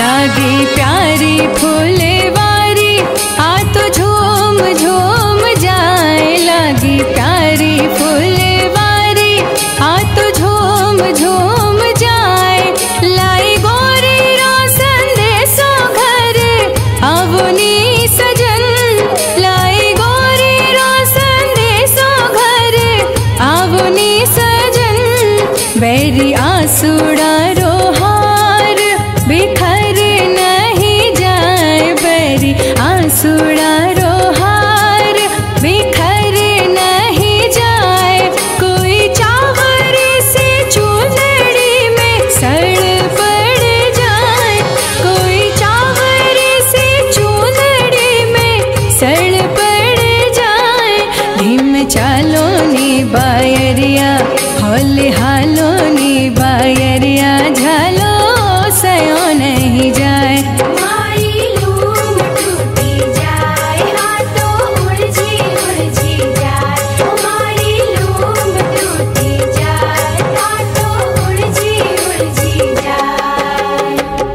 लागी प्यारी फूलवारी आ तो झूम झूम जाए। लागी प्यारी फूलवारी आ तो झूम झूम जाए। लाई गोरी रो संदेशो घर आवनी सजन। लाई गोरी रो संदेशो घर आवनी सजन। बैरी आंसुड़ा रो हार बिखर नहीं जाए। बैरी आंसुड़ा रो हार बिखर नहीं जाए। कोई चावरी से चूनड़ी में सड़ पड़ जाए। कोई चावरी से चूनड़ी में सड़ पड़ जाए। धीम चालो नी बायरिया होले हालो नी बायरिया झालो सयो नहीं जाए। मारी लूम टूटी जाए हाथों उलझी जाए। मारी लूम टूटी जाए हाथों उलझी जाए।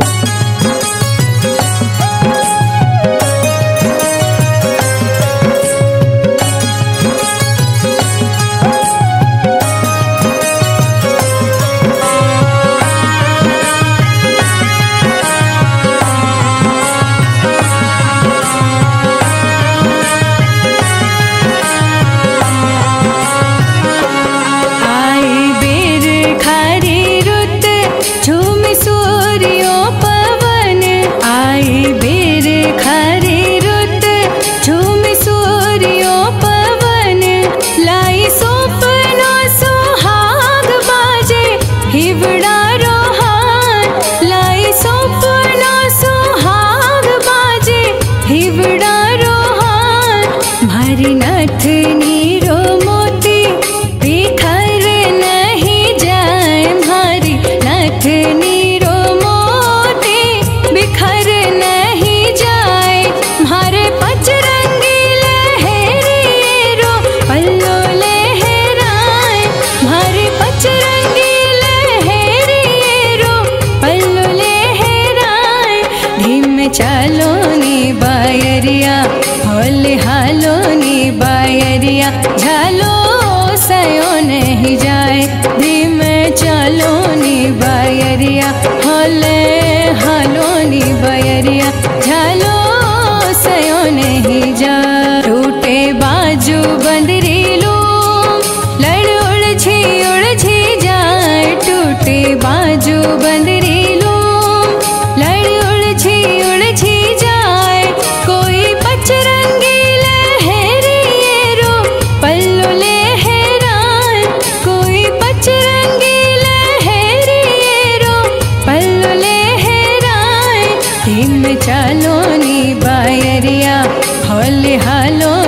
आई बेर खारी रुत झूम सूर्यो पवन। आई बेर खारी रुत झूम सूर्यो पवन। लाई सोपनो सुहाग बाजे हिवड़ा रोहान। लाई सोपनो सुहाग बाजे हिवड़ा रोहान। मारी नथनी रो मोती बिखर नहीं जाए। मारी नथनी रो मोती बिखर नहीं जाए। मारे पचरंगी लहरिए रो पल्लो लहराए। मारे पचरंगी लहरिए रो पल्लो लहराए। धीम चालो नी बायरिया होले हालो नी बायरिया झालो सयो नहीं जाए। धीम चालो नी बायरिया होले हालो नी बायरिया झालो सयो नहीं जाए। टूटे बाजू बंदरी लूम लड़ उलझी जाए। टूटे बाजू बंदरी लूम लड़ उलझी जाए। कोई पचरंगी लहरिए रो पल्लो लहराए। कोई पचरंगी लहरिए रो पल्लो लहराए। धीम चालो नी बायरिया होले हालो